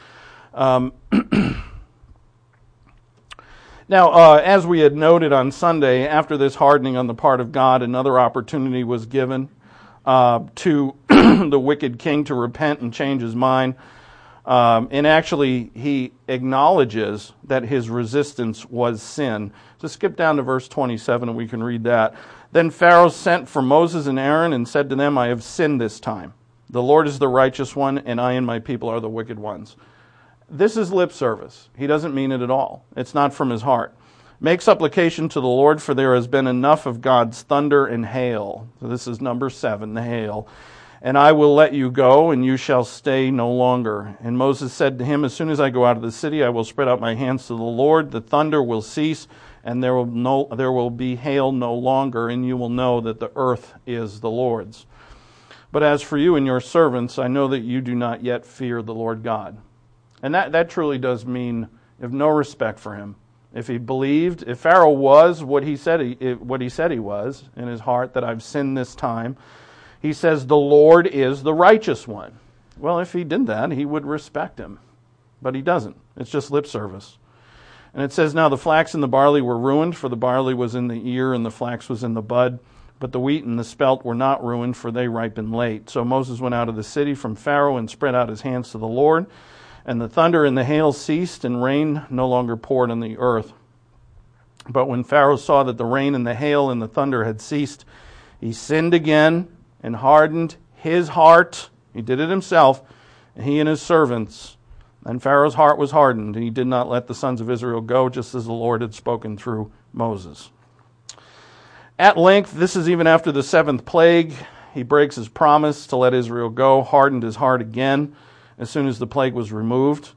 Now, as we had noted on Sunday, after this hardening on the part of God, another opportunity was given to the wicked king to repent and change his mind. And actually, he acknowledges that his resistance was sin. So skip down to verse 27 and we can read that. Then Pharaoh sent for Moses and Aaron and said to them, I have sinned this time. The Lord is the righteous one, and I and my people are the wicked ones. This is lip service. He doesn't mean it at all. It's not from his heart. Make supplication to the Lord, for there has been enough of God's thunder and hail. So this is number 7, the hail. And I will let you go, and you shall stay no longer. And Moses said to him, as soon as I go out of the city, I will spread out my hands to the Lord. The thunder will cease, and there will be hail no longer, and you will know that the earth is the Lord's. But as for you and your servants, I know that you do not yet fear the Lord God. And that truly does mean you have no respect for him. If he believed, if Pharaoh was what he said he was in his heart, that I've sinned this time, he says the Lord is the righteous one. Well, if he did that, he would respect him. But he doesn't. It's just lip service. And it says, now the flax and the barley were ruined, for the barley was in the ear and the flax was in the bud. But the wheat and the spelt were not ruined, for they ripened late. So Moses went out of the city from Pharaoh and spread out his hands to the Lord. And the thunder and the hail ceased, and rain no longer poured on the earth. But when Pharaoh saw that the rain and the hail and the thunder had ceased, he sinned again and hardened his heart. He did it himself, and he and his servants. And Pharaoh's heart was hardened, and he did not let the sons of Israel go, just as the Lord had spoken through Moses. At length, this is even after the 7th plague, he breaks his promise to let Israel go, hardened his heart again as soon as the plague was removed.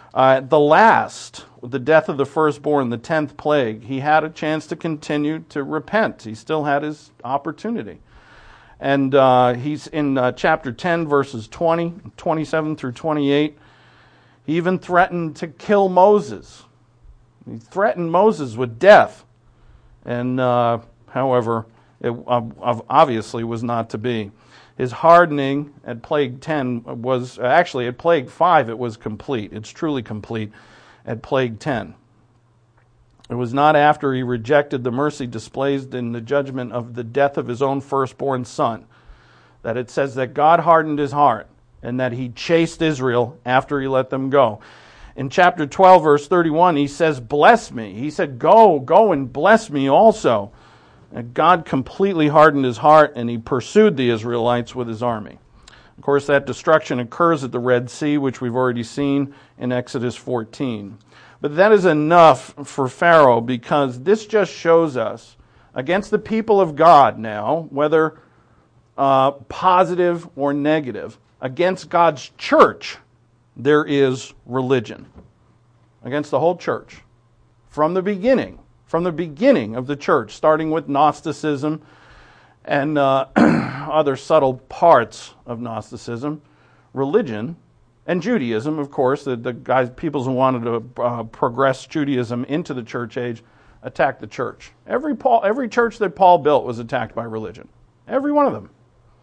The death of the firstborn, the 10th plague, he had a chance to continue to repent. He still had his opportunity. And he's in chapter 10, verses 20, 27 through 28. He even threatened to kill Moses. He threatened Moses with death. And however, it obviously was not to be. His hardening at plague 10 was, actually at plague 5 it was complete. It's truly complete at plague 10. It was not after he rejected the mercy displayed in the judgment of the death of his own firstborn son that it says that God hardened his heart and that he chased Israel after he let them go. In chapter 12, verse 31, he says, bless me. He said, go and bless me also. And God completely hardened his heart, and he pursued the Israelites with his army. Of course, that destruction occurs at the Red Sea, which we've already seen in Exodus 14. But that is enough for Pharaoh, because this just shows us, against the people of God now, whether positive or negative, against God's church, there is religion. Against the whole church. From the beginning of the church, starting with Gnosticism and other subtle parts of Gnosticism, religion, and Judaism, of course, the people who wanted to progress Judaism into the church age, attacked the church. Every church that Paul built was attacked by religion. Every one of them.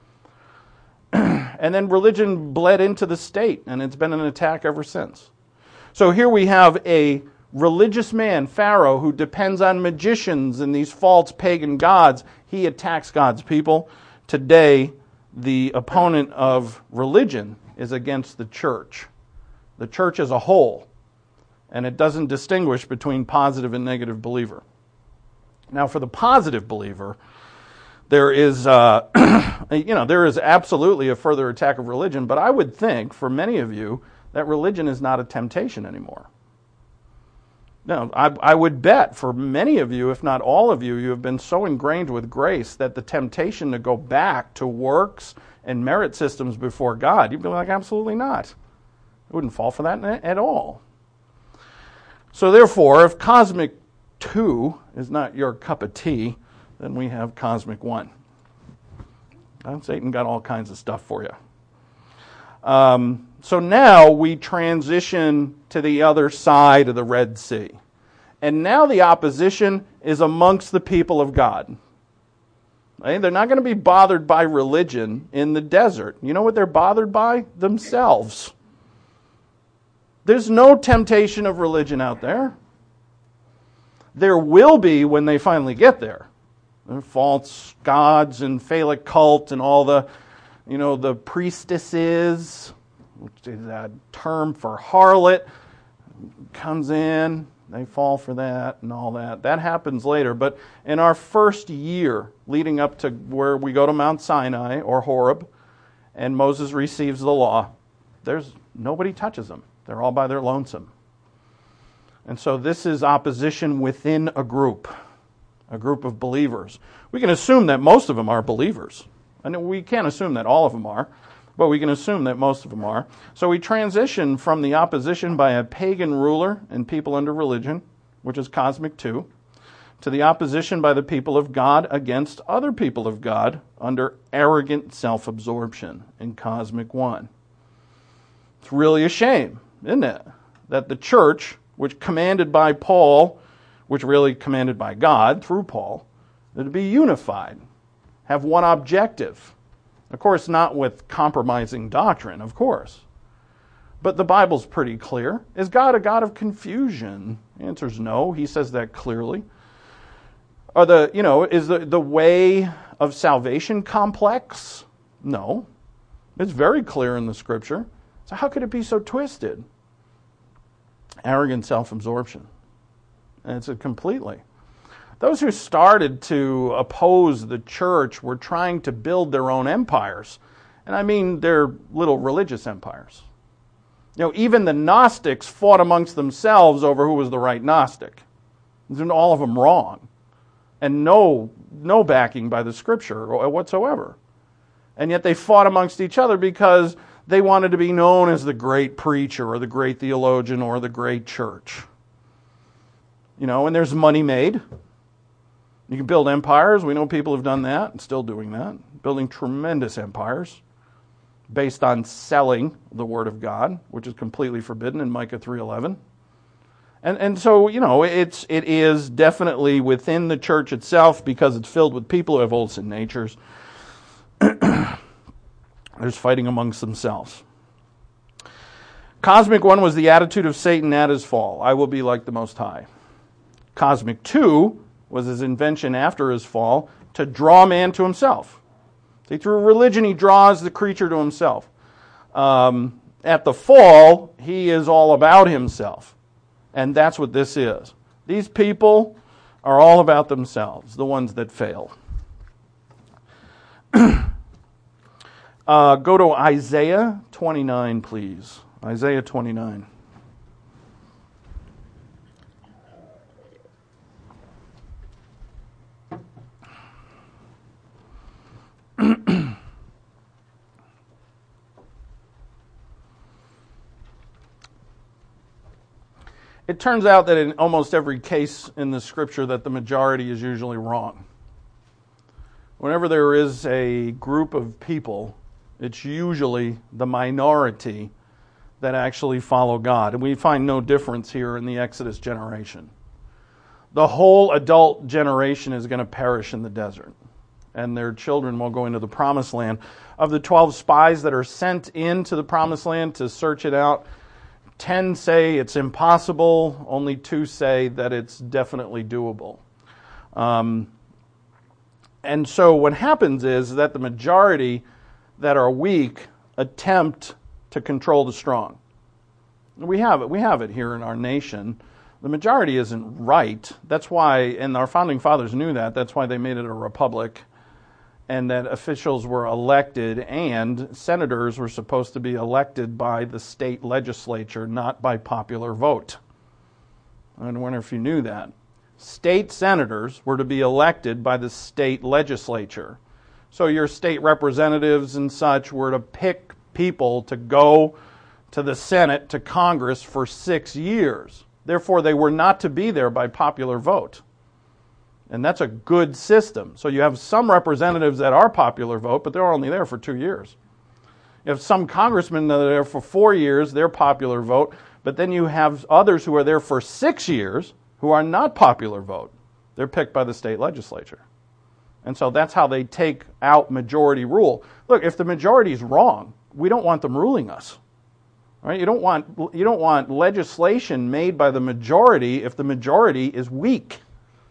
And then religion bled into the state, and it's been an attack ever since. So here we have a religious man, Pharaoh, who depends on magicians and these false pagan gods. He attacks God's people. Today, the opponent of religion is against the church as a whole, and it doesn't distinguish between positive and negative believer. Now, for the positive believer, there is, there is absolutely a further attack of religion, but I would think, for many of you, that religion is not a temptation anymore. No, I would bet for many of you, if not all of you, you have been so ingrained with grace that the temptation to go back to works and merit systems before God, you'd be like, absolutely not. I wouldn't fall for that at all. So therefore, if Cosmic 2 is not your cup of tea, then we have Cosmic 1. Satan got all kinds of stuff for you. So now we transition to the other side of the Red Sea. And now the opposition is amongst the people of God. They're not going to be bothered by religion in the desert. You know what they're bothered by? Themselves. There's no temptation of religion out there. There will be when they finally get there. False gods and phallic cult and all the priestesses, which is a term for harlot, comes in, they fall for that and all that. That happens later. But in our first year leading up to where we go to Mount Sinai or Horeb and Moses receives the law, nobody touches them. They're all by their lonesome. And so this is opposition within a group of believers. We can assume that most of them are believers. And we can't assume that all of them are, but we can assume that most of them are. So we transition from the opposition by a pagan ruler and people under religion, which is Cosmic 2, to the opposition by the people of God against other people of God under arrogant self-absorption in Cosmic 1. It's really a shame, isn't it, that the church, which commanded by Paul, which really commanded by God through Paul, to be unified, have one objective. Of course, not with compromising doctrine, of course. But the Bible's pretty clear. Is God a God of confusion? The answer is no. He says that clearly. Is the way of salvation complex? No. It's very clear in the Scripture. So how could it be so twisted? Arrogant self-absorption. And it's completely. Those who started to oppose the church were trying to build their own empires. And I mean their little religious empires. Even the Gnostics fought amongst themselves over who was the right Gnostic. All of them wrong. And no backing by the Scripture whatsoever. And yet they fought amongst each other because they wanted to be known as the great preacher or the great theologian or the great church. And there's money made. You can build empires. We know people have done that and still doing that. Building tremendous empires based on selling the Word of God, which is completely forbidden in Micah 3:11. And so, it is definitely within the church itself, because it's filled with people who have old sin natures. There's fighting amongst themselves. Cosmic 1 was the attitude of Satan at his fall. I will be like the Most High. Cosmic two was his invention after his fall to draw man to himself. See, through religion, he draws the creature to himself. At the fall, he is all about himself. And that's what this is. These people are all about themselves, the ones that fail. Go to Isaiah 29, please. Isaiah 29. It turns out that in almost every case in the scripture that the majority is usually wrong. Whenever there is a group of people, it's usually the minority that actually follow God. And we find no difference here in the Exodus generation. The whole adult generation is going to perish in the desert, and their children will go into the promised land. Of the 12 spies that are sent into the promised land to search it out, 10 say it's impossible, only 2 say that it's definitely doable. And so what happens is that the majority that are weak attempt to control the strong. We have it here in our nation. The majority isn't right. That's why, and our founding fathers knew that, that's why they made it a republic, and that officials were elected, and senators were supposed to be elected by the state legislature, not by popular vote. I wonder if you knew that. State senators were to be elected by the state legislature. So your state representatives and such were to pick people to go to the Senate, to Congress for 6 years. Therefore, they were not to be there by popular vote. And that's a good system. So you have some representatives that are popular vote, but they're only there for 2 years. You have some congressmen that are there for 4 years, they're popular vote, but then you have others who are there for 6 years who are not popular vote. They're picked by the state legislature. And so that's how they take out majority rule. Look, if the majority is wrong, we don't want them ruling us. Right? You don't want legislation made by the majority if the majority is weak.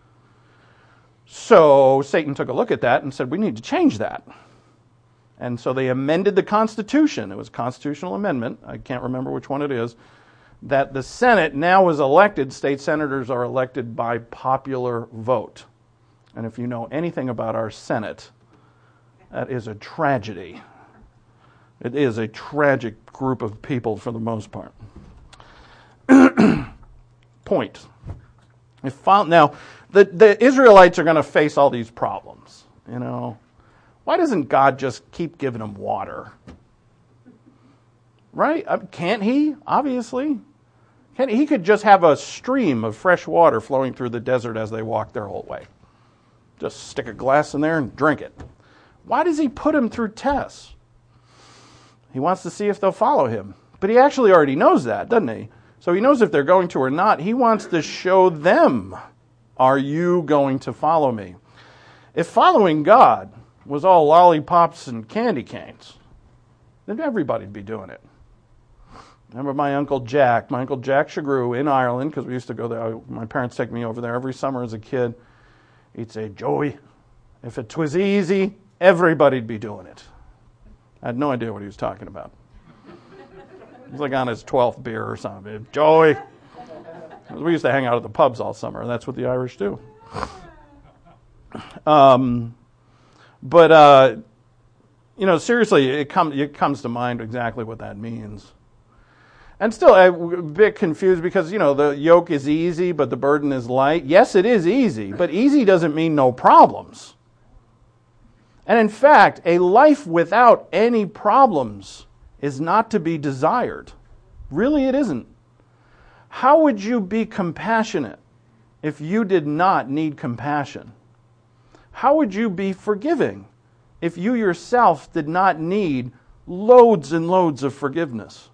So Satan took a look at that and said, we need to change that. And so they amended the Constitution. It was a constitutional amendment. I can't remember which one it is. That the Senate now is elected. State senators are elected by popular vote. And if you know anything about our Senate, that is a tragedy. It is a tragic group of people for the most part. Point. Now, the Israelites are going to face all these problems. You know, why doesn't God just keep giving them water? Right? Can't He? Obviously. He could just have a stream of fresh water flowing through the desert as they walk their whole way. Just stick a glass in there and drink it. Why does He put them through tests? He wants to see if they'll follow Him. But He actually already knows that, doesn't He? So He knows if they're going to or not. He wants to show them, are you going to follow me? If following God was all lollipops and candy canes, then everybody'd be doing it. Remember my Uncle Jack Shagrew in Ireland, because we used to go there. My parents take me over there every summer as a kid. He'd say, Joey, if it was easy, everybody'd be doing it. I had no idea what he was talking about. He was like on his 12th beer or something. Joey. We used to hang out at the pubs all summer. That's what the Irish do. Seriously, it comes to mind exactly what that means. And still, I'm a bit confused because, the yoke is easy, but the burden is light. Yes, it is easy, but easy doesn't mean no problems. And in fact, a life without any problems is not to be desired. Really, it isn't. How would you be compassionate if you did not need compassion? How would you be forgiving if you yourself did not need loads and loads of forgiveness?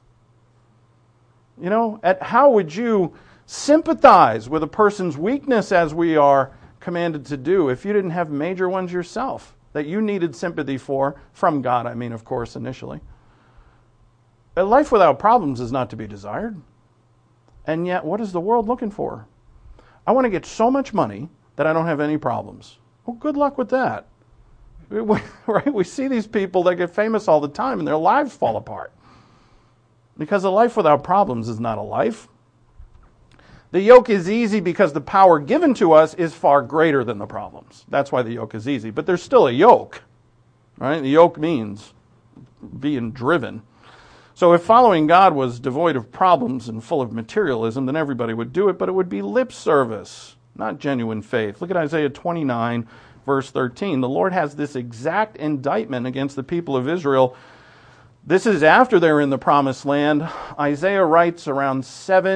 How would you sympathize with a person's weakness as we are commanded to do if you didn't have major ones yourself that you needed sympathy for, from God, of course, initially? A life without problems is not to be desired. And yet, what is the world looking for? I want to get so much money that I don't have any problems. Well, good luck with that. Right? We see these people that get famous all the time and their lives fall apart. Because a life without problems is not a life. The yoke is easy because the power given to us is far greater than the problems. That's why the yoke is easy. But there's still a yoke. Right? The yoke means being driven. So if following God was devoid of problems and full of materialism, then everybody would do it, but it would be lip service, not genuine faith. Look at Isaiah 29, verse 13. The Lord has this exact indictment against the people of Israel. This is after they're in the promised land. Isaiah writes around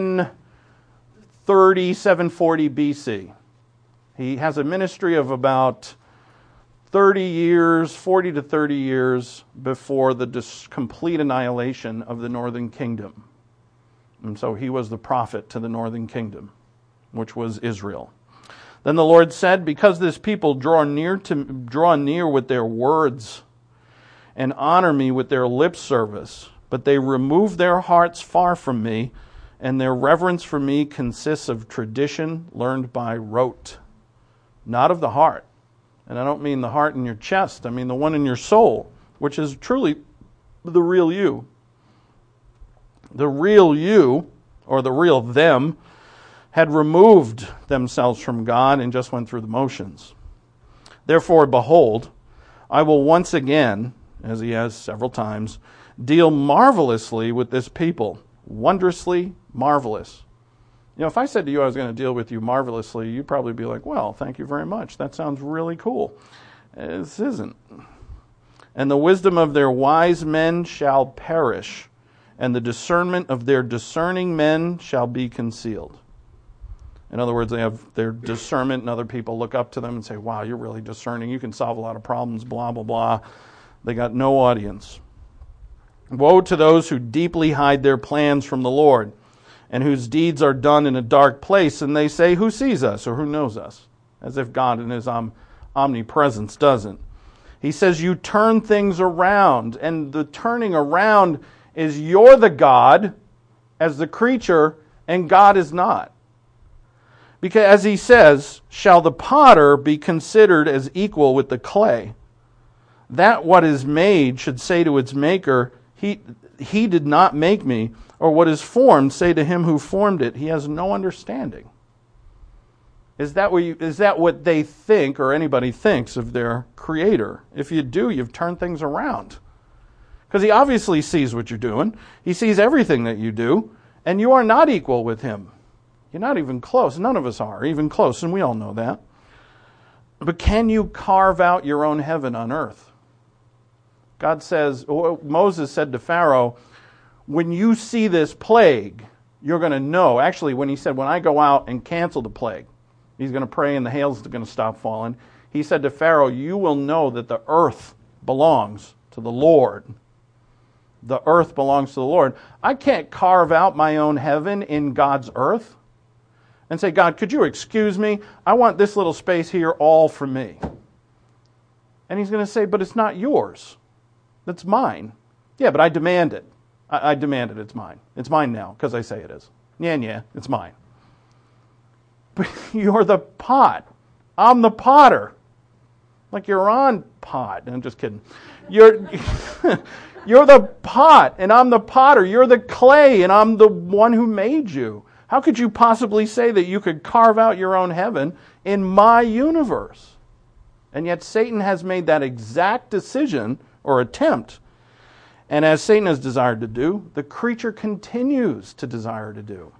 740 BC. He has a ministry of about 30 years, 40 to 30 years before the complete annihilation of the northern kingdom. And so he was the prophet to the northern kingdom, which was Israel. Then the Lord said, because this people draw near with their words and honor me with their lip service, but they remove their hearts far from me, and their reverence for me consists of tradition learned by rote, not of the heart. And I don't mean the heart in your chest. I mean the one in your soul, which is truly the real you. The real you, or the real them, had removed themselves from God and just went through the motions. Therefore, behold, I will once again, as he has several times, deal marvelously with this people. Wondrously marvelous. You know, if I said to you I was going to deal with you marvelously, you'd probably be like, well, thank you very much. That sounds really cool. This isn't. And the wisdom of their wise men shall perish, and the discernment of their discerning men shall be concealed. In other words, they have their discernment, and other people look up to them and say, wow, you're really discerning. You can solve a lot of problems, blah, blah, blah. They got no audience. Woe to those who deeply hide their plans from the Lord, and whose deeds are done in a dark place, and they say, who sees us or who knows us? As if God in his omnipresence doesn't. He says, you turn things around, and the turning around is you're the God as the creature, and God is not. Because as he says, shall the potter be considered as equal with the clay? That what is made should say to its maker, he did not make me, or what is formed, say to him who formed it, he has no understanding. Is that what they think, or anybody thinks of their creator? If you do, you've turned things around. Because he obviously sees what you're doing. He sees everything that you do, and you are not equal with him. You're not even close. None of us are even close, and we all know that. But can you carve out your own heaven on earth? God says, Moses said to Pharaoh, when you see this plague, you're going to know. Actually, when he said, when I go out and cancel the plague, he's going to pray and the hail's going to stop falling. He said to Pharaoh, you will know that the earth belongs to the Lord. The earth belongs to the Lord. I can't carve out my own heaven in God's earth and say, God, could you excuse me? I want this little space here all for me. And he's going to say, but it's not yours. That's mine. Yeah, but I demand it. I demand it. It's mine. It's mine now because I say it is. Yeah, it's mine. But you're the pot. I'm the potter. Like you're on pot. I'm just kidding. You're the pot and I'm the potter. You're the clay and I'm the one who made you. How could you possibly say that you could carve out your own heaven in my universe? And yet Satan has made that exact decision or attempt. And as Satan has desired to do, the creature continues to desire to do.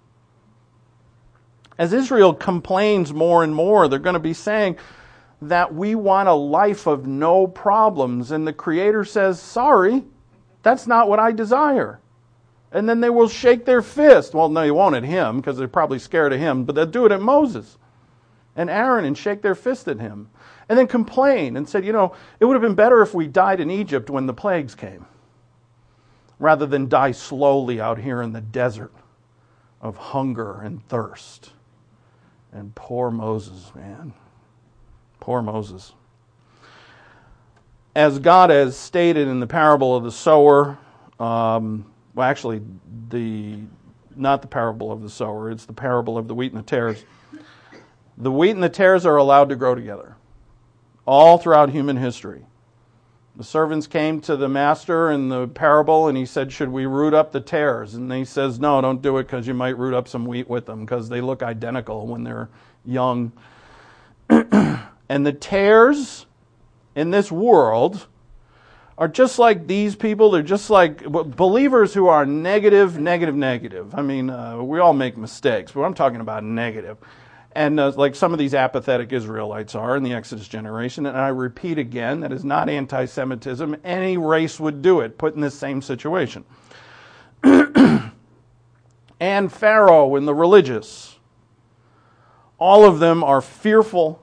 As Israel complains more and more, they're going to be saying that we want a life of no problems. And the Creator says, sorry, that's not what I desire. And then they will shake their fist. Well, no, they won't at him because they're probably scared of him, but they'll do it at Moses and Aaron and shake their fist at him. And then complain and said, it would have been better if we died in Egypt when the plagues came, rather than die slowly out here in the desert of hunger and thirst. And poor Moses, man. Poor Moses. As God has stated in the parable of the sower, the not the parable of the sower. It's the parable of the wheat and the tares. The wheat and the tares are allowed to grow together all throughout human history. The servants came to the master in the parable and he said, should we root up the tares? And he says, no, don't do it because you might root up some wheat with them because they look identical when they're young. And the tares in this world are just like these people. They're just like believers who are negative. I mean, we all make mistakes, but I'm talking about negative. And like some of these apathetic Israelites are in the Exodus generation. And I repeat again, that is not anti-Semitism. Any race would do it, put in this same situation. And Pharaoh and the religious. All of them are fearful.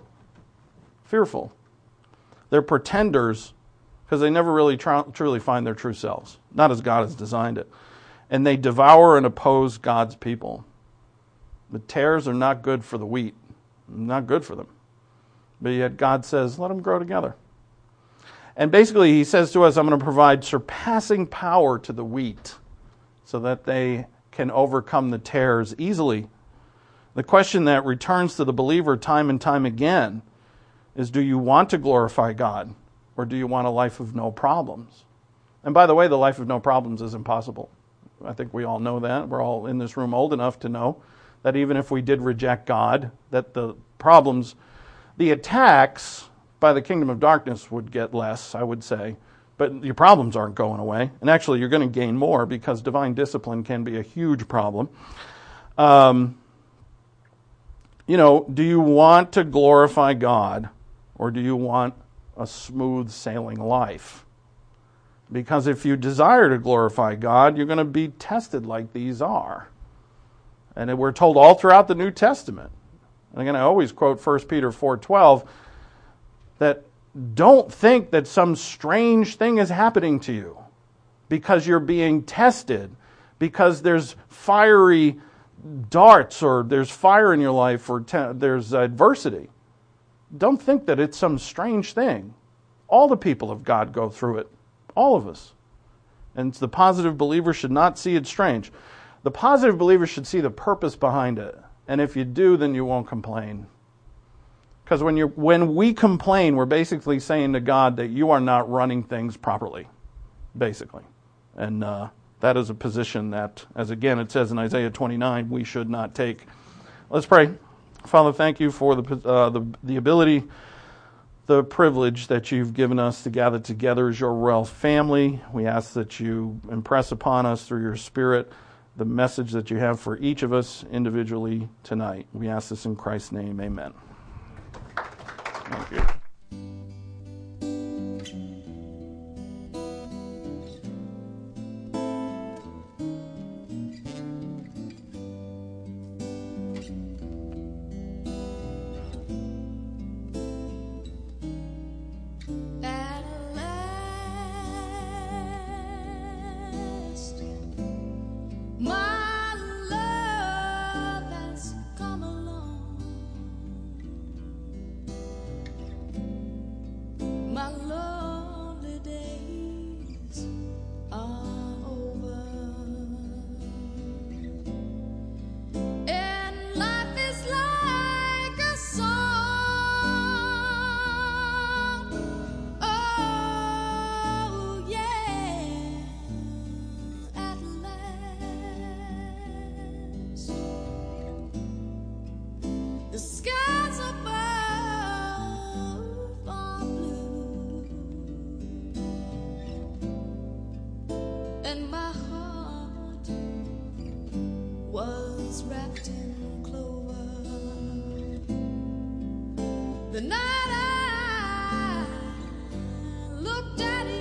They're pretenders because they never really truly find their true selves. Not as God has designed it. And they devour and oppose God's people. The tares are not good for the wheat. Not good for them. But yet God says, let them grow together. And basically he says to us, I'm going to provide surpassing power to the wheat so that they can overcome the tares easily. The question that returns to the believer time and time again is, do you want to glorify God or do you want a life of no problems? And by the way, the life of no problems is impossible. I think we all know that. We're all in this room old enough to know that even if we did reject God, that the problems, the attacks by the kingdom of darkness would get less, I would say. But your problems aren't going away. And actually, you're going to gain more because divine discipline can be a huge problem. Do you want to glorify God or do you want a smooth sailing life? Because if you desire to glorify God, you're going to be tested like these are. And we're told all throughout the New Testament. And again, I always quote 1 Peter 4:12, that don't think that some strange thing is happening to you because you're being tested, because there's fiery darts or there's fire in your life or there's adversity. Don't think that it's some strange thing. All the people of God go through it. All of us. And the positive believer should not see it strange. The positive believer should see the purpose behind it. And if you do, then you won't complain. Because when we complain, we're basically saying to God that you are not running things properly. Basically. And that is a position that, as again it says in Isaiah 29, we should not take. Let's pray. Father, thank you for the ability, the privilege that you've given us to gather together as your royal family. We ask that you impress upon us through your Spirit the message that you have for each of us individually tonight. We ask this in Christ's name. Amen. Thank you. The night